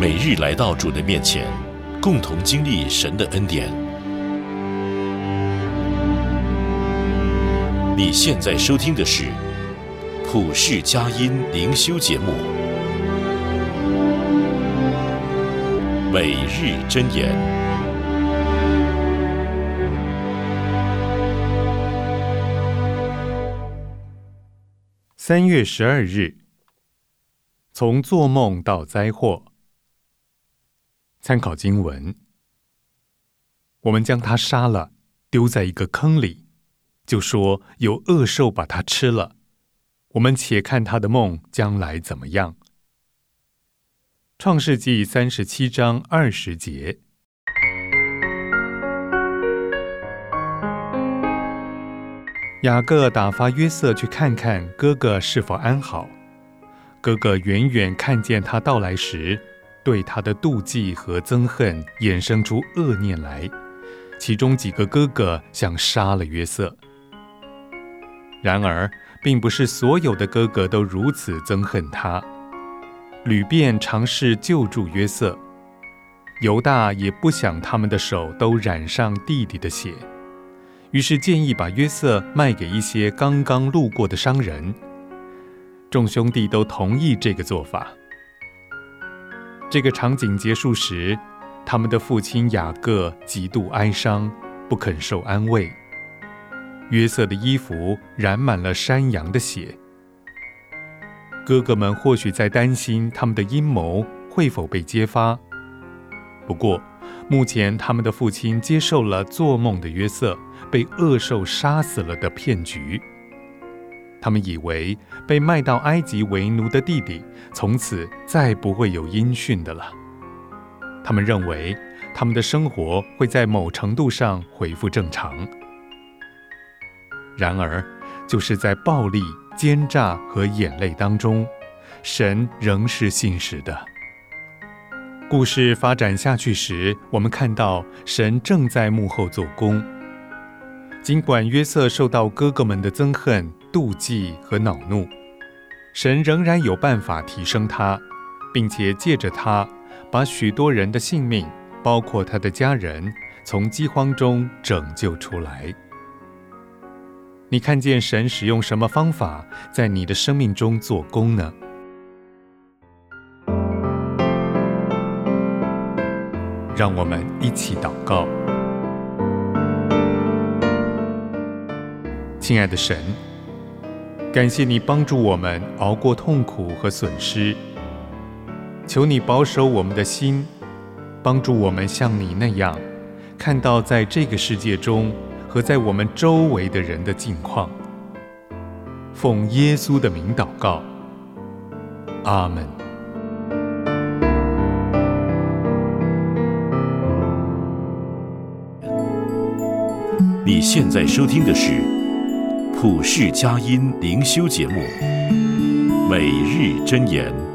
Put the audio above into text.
每日来到主的面前，共同经历神的恩典。你现在收听的是普世佳音灵修节目，每日箴言。 3月12日，从做梦到灾祸。参考经文：我们将他杀了，丢在一个坑里，就说有恶兽把他吃了。我们且看他的梦将来怎么样。创世纪37章20节。雅各打发约瑟去看看哥哥是否安好。哥哥远远看见他到来时，对他的妒忌和憎恨衍生出恶念来，其中几个哥哥想杀了约瑟。然而，并不是所有的哥哥都如此憎恨他。吕便尝试救助约瑟，犹大也不想他们的手都染上弟弟的血，于是建议把约瑟卖给一些刚刚路过的商人。众兄弟都同意这个做法。这个场景结束时，他们的父亲雅各极度哀伤，不肯受安慰。约瑟的衣服染满了山羊的血。哥哥们或许在担心他们的阴谋会否被揭发。不过，目前他们的父亲接受了做梦的约瑟被恶兽杀死了的骗局。他们以为被卖到埃及为奴的弟弟从此再不会有音讯的了。他们认为他们的生活会在某程度上恢复正常。然而，就是在暴力、奸诈和眼泪当中，神仍是信实的。故事发展下去时，我们看到神正在幕后做工。尽管约瑟受到哥哥们的憎恨、妒忌和恼怒，神仍然有办法提升他，并且借着他把许多人的性命，包括他的家人，从饥荒中拯救出来。你看见神使用什么方法在你的生命中做工呢？让我们一起祷告。亲爱的神，感谢你帮助我们熬过痛苦和损失，求你保守我们的心，帮助我们像你那样看到在这个世界中和在我们周围的人的境况。奉耶稣的名祷告，阿们。 你现在收听的是普世佳音灵修节目，每日箴言。